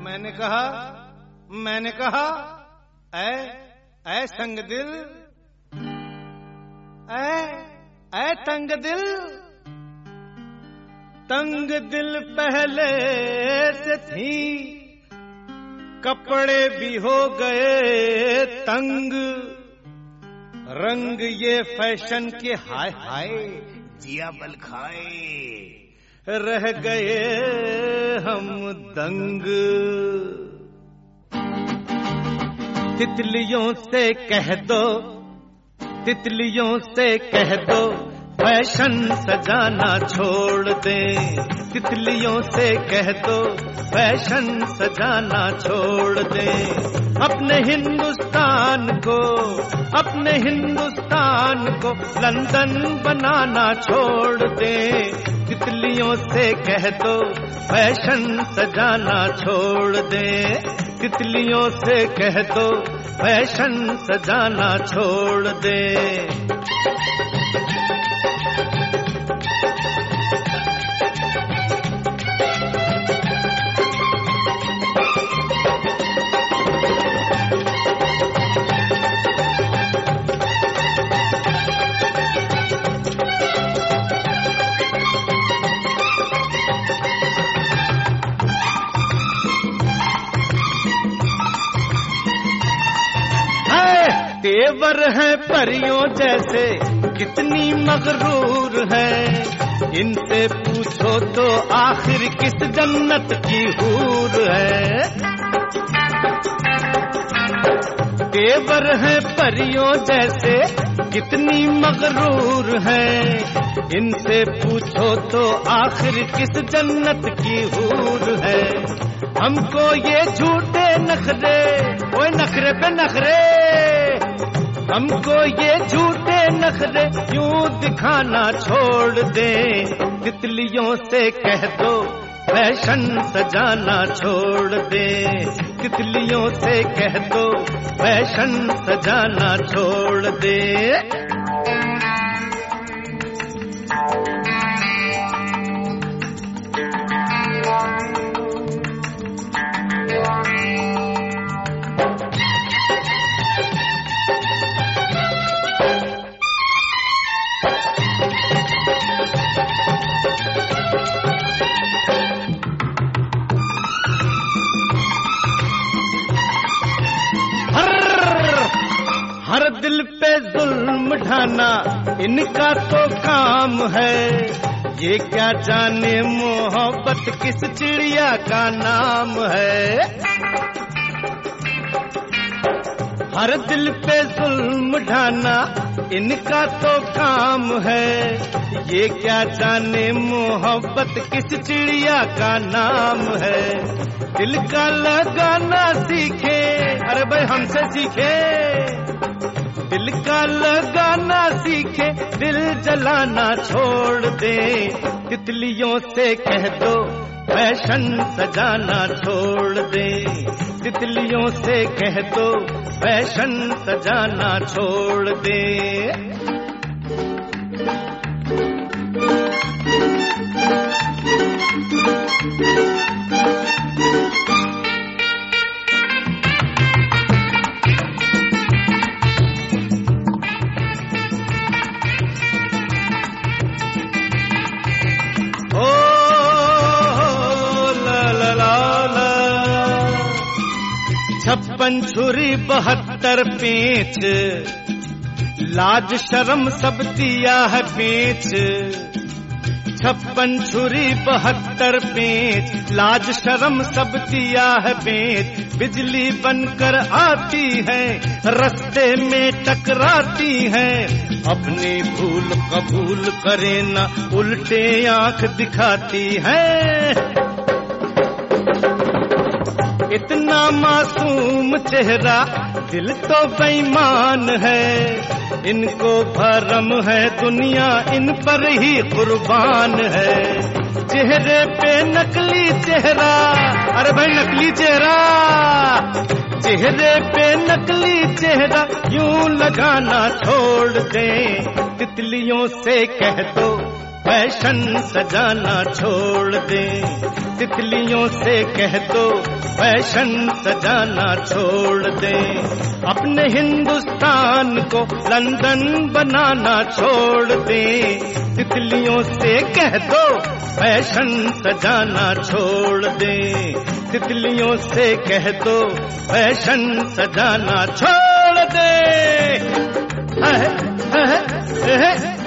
मैंने कहा ऐ संग दिल, ऐ तंग दिल, तंग दिल पहले से थी, कपड़े भी हो गए तंग, रंग ये फैशन के हाय हाय जिया बल खाए, रह गए हम दंग। तितलियों से कह दो, तितलियों से कह दो, फैशन सजाना छोड़ दे। तितलियों से कह दो, फैशन सजाना छोड़ दे। अपने हिंदुस्तान को लंदन बनाना छोड़ दे। तितलियों से कह दो, फैशन सजाना छोड़ दे। तितलियों से कह दो, फैशन सजाना छोड़ दे। तेवर है परियों जैसे, कितनी मगरूर है। इनसे पूछो तो आखिर किस जन्नत की हूर है। तेवर है परियों जैसे, कितनी मगरूर है। इनसे पूछो तो आखिर किस जन्नत की हूर है। हमको ये झूठे नखरे, ओए नखरे पे नखरे, हमको ये झूठे नखरे यूं दिखाना छोड़ दे। तितलियों से कह दो, फैशन सजाना छोड़ दे। तितलियों से कह दो, फैशन सजाना छोड़ दे। हर दिल पे जुल्म ढाना इनका तो काम है। ये क्या जाने मोहब्बत किस चिड़िया का नाम है। हर दिल पे जुल्म ढाना इनका तो काम है। ये क्या जाने मोहब्बत किस चिड़िया का नाम है। दिल का लगाना सीखे, अरे भाई हमसे सीखे। दिल का लगाना सीखे, दिल जलाना छोड़ दे। तितलियों से कह दो, फैशन सजाना छोड़ दे। तितलियों से कह दो, फैशन सजाना छोड़ दे। छप्पन छुरी 72 पेंच, लाज शर्म सब दिया है पेंच। 56 छुरी 72 पेंच, लाज शर्म सब दिया है पेंच। बिजली बनकर आती है, रास्ते में टकराती है। अपनी भूल कबूल करे ना, उल्टे आंख दिखाती है। इतना मासूम चेहरा, दिल तो बेईमान है। इनको भरम है दुनिया, इन पर ही कुर्बान है। चेहरे पे नकली चेहरा, अरे भाई नकली चेहरा। चेहरे पे नकली चेहरा यूं लगाना छोड़ दे। तितलियों से कह दो, फैशन सजाना छोड़ दे। तितलियों से कह दो फैशन सजाना छोड़ दे, अपने हिंदुस्तान को लंदन बनाना छोड़ दे। तितलियों से कह दो फैशन सजाना छोड़ दे, तितलियों से कह दो फैशन सजाना छोड़ दे।